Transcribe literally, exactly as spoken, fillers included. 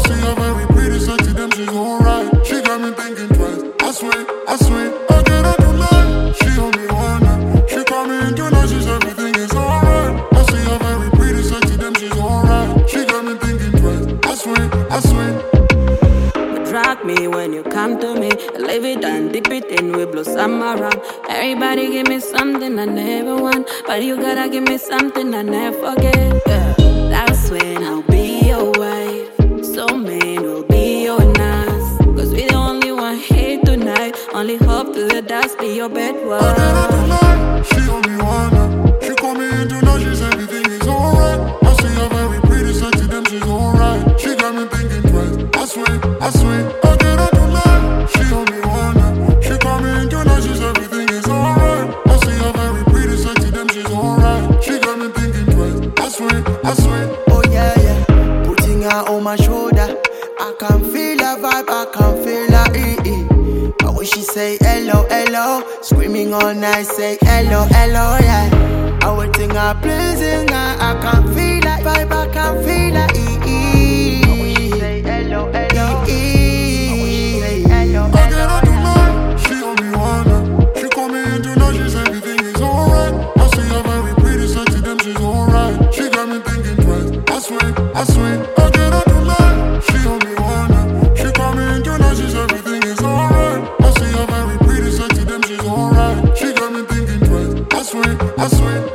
see her very pretty, sexy, them she's alright. She got me thinking twice. I swear, I swear, I get her tonight. She hold me one night. She call me in tonight, she said everything is alright. I see her very pretty, sexy, them she's alright. She got me thinking twice. I swear, I swear. Attract me when you come to me. Leave it and dip it in, we blow some around. Everybody give me something I never want, but you gotta give me something I never forget. Yeah. That's when I'll be your wife. So man will be your nice. Cause we the only one here tonight. Only hope to the dust be your bed I get her tonight. She hold me one night. She call me in tonight, she said everything is alright. I see her very pretty, sexy, them she's alright. She got me thinking twice. I swear, I swear, I get her tonight. She hold me one night. She call me in tonight, she said everything is alright. I see her very pretty, sexy, them she's alright. She got me thinking twice. I swear, I swear. Oh yeah, yeah. Putting her on my shoulder, I can feel her vibe, I can feel her ee. But when she say hello, hello, screaming all night, say hello, hello, yeah. I would think her pleasing her, I can feel her vibe, I can feel her ee. Hello, hello, hello, I get her tonight. She hold me one night. She call me in tonight. She said everything is alright. I see her very pretty, sexy, them she's alright. She got me thinking twice. I swear, I swear. I get her tonight. She hold me one night. She call me in tonight. She said everything is alright. I see her very pretty, sexy, them she's alright. She got me thinking twice. I swear, I swear.